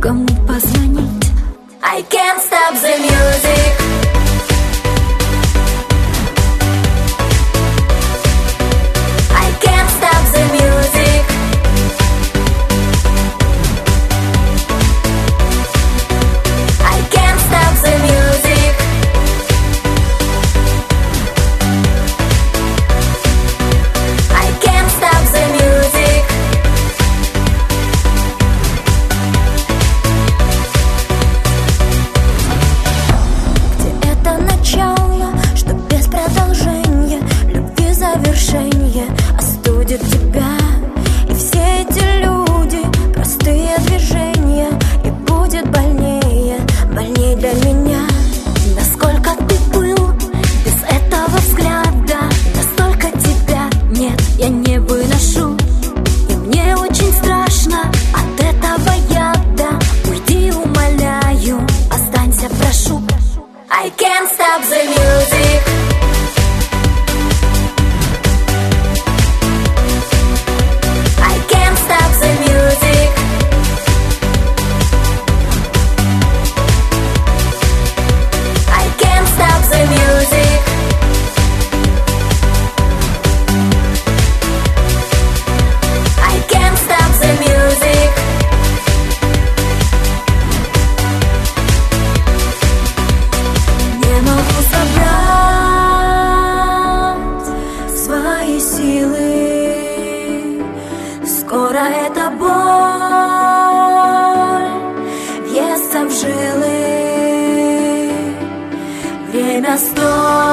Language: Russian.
кому позвонить. I can't stop the music. I can't stop the music. I can't stop the music. I can't stop the music. Где это начало, что без продолжения, любви завершение остудит тебя. И все эти люди, простые движения, и будет больнее, больнее для меня. Насколько ты был без этого взгляда, настолько тебя нет, я не выношу. И мне очень страшно от этого яда. Уйди, умоляю, останься, прошу. I can't stop the music. I can't stop the music. I can't stop the music. I can't stop the music. Не могу собрать свои силы. Скоро эта боль въестся в жилы. Время столь